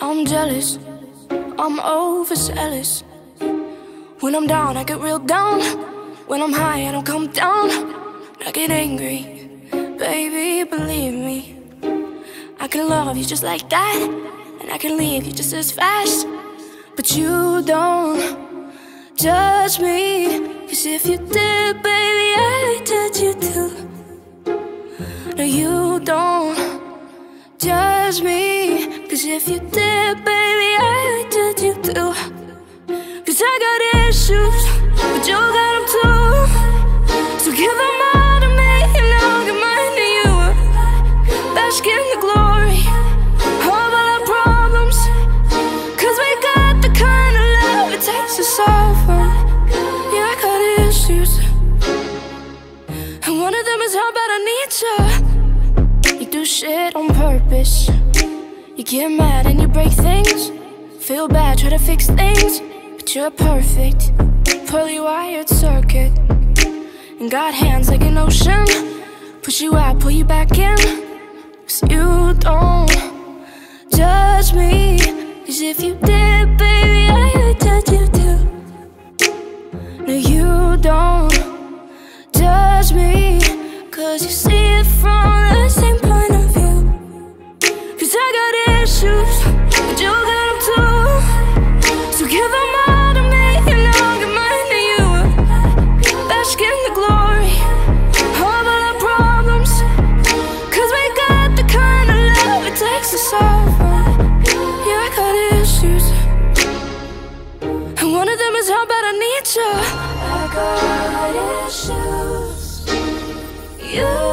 I'm jealous, I'm overzealous. When I'm down, I get real down. When I'm high, I don't come down. I get angry, baby, believe me. I can love you just like that, and I can leave you just as fast. But you don't judge me, 'cause if you did, baby, I'd judge you too. No, you don't judge me, 'cause if you did, baby, I'd judge you too. 'Cause I got issues, but you got them too. So give them all to me, and I'll give mine to you. Bask in the glory of all our problems, 'cause we got the kind of love it takes to solve them. Yeah, I got issues, and one of them is how bad I need you. You do shit on purpose. You get mad and you break things. Feel bad, try to fix things, but you're perfect, poorly wired circuit. And got hands like an ocean. Push you out, pull you back in. 'Cause you don't judge me, 'cause if you did, baby, I'd judge you too. No, you don't judge me, 'cause you see it from the same point of view. 'Cause I got issues, but you got them too. So give them all to me, and I'll give mine to you. Bask in the glory of all our problems, 'cause we got the kind of love it takes to solve them. Yeah, I got issues, and one of them is how bad I need you. I got issues. You